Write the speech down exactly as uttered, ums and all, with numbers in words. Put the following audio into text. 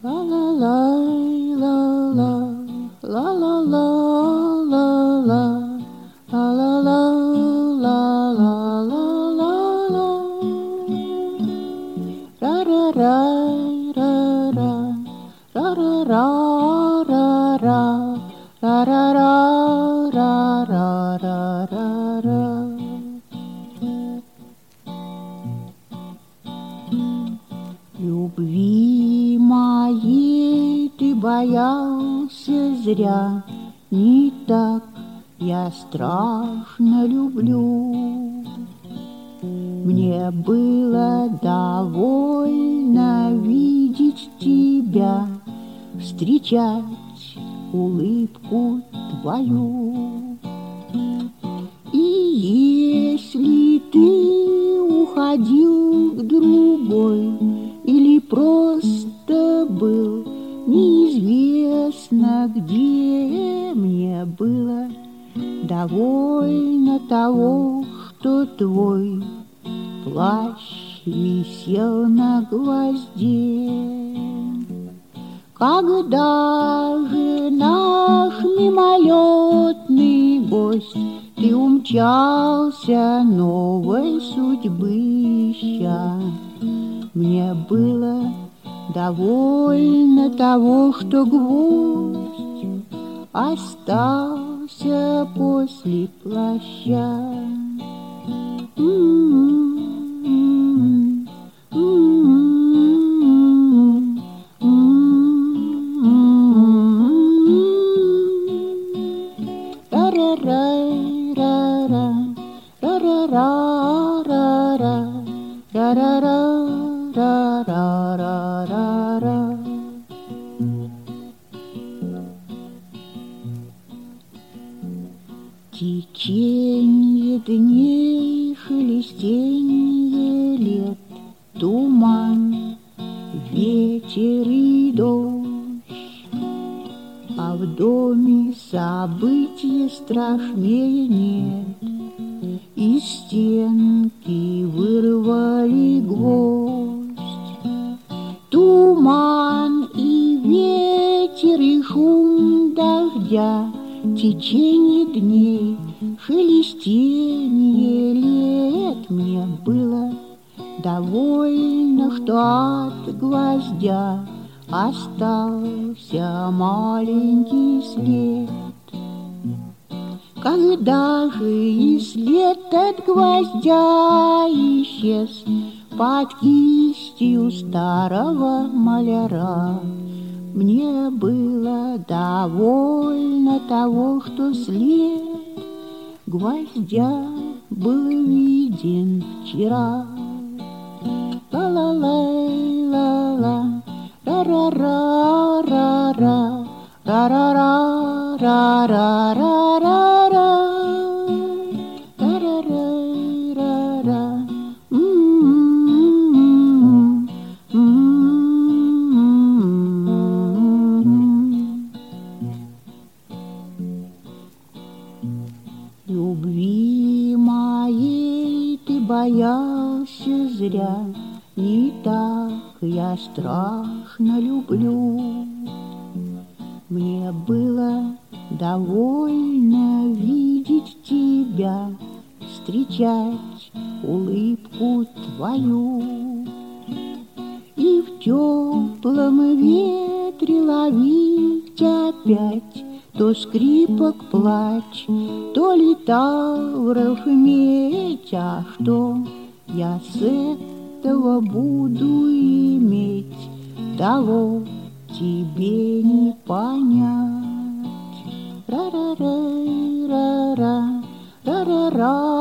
La la la la la la la la la la la la la la la la la la ra ra ra ra ra ra ra ra ra ra ra ra ra ra ra ra ra ra. Любви моей ты боялся зря, не так я страшно люблю. Мне было довольно видеть тебя, встречать улыбку твою. И если ты уходил к другой или просто был неизвестно где, мне было довольно того, что твой плащ висел на гвозде. Когда же наш мимолетный гость ты умчался новой судьбы ища, мне было довольно того, что гвоздь остался после плаща. М-м-м, м-м-м, м-м-м. Ра-ра-ра-ра-ра, ра-ра-ра-ра-ра, ра-ра-ра. Ра-ра-ра-ра-ра. Теченье дней, шелестенье лет, туман, ветер и дождь, а в доме события страшнее нет. Из стенки вырвали гвоздь. Туман и ветер и шум дождя, течение дней, шелестенье лет. Мне было довольно, что от гвоздя остался маленький след. Когда же и след от гвоздя исчез под кистью старого маляра, мне было довольно того, что след гвоздя был виден вчера. Ла-ла-лай-ла-ла, ра-ра-ра-ра-ра, ра-ра-ра-ра-ра-ра-ра, ра-ра-ра-ра-ра, м-м-м, м-м-м. Любви моей ты боялся зря, не так я страшно люблю. Мне было довольно видеть тебя, встречать улыбку твою. И в теплом ветре ловить опять то скрипок плач, то литавров медь. А что я с этого буду иметь, того тебе не понять. Ра-ра-ра-ра-ра, ра-ра-ра.